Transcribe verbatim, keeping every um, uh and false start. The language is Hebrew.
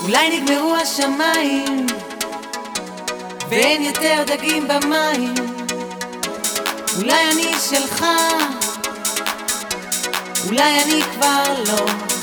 אולי נגמרו השמיים ואין יותר דגים במים. אולי אני שלך, אולי אני כבר לא.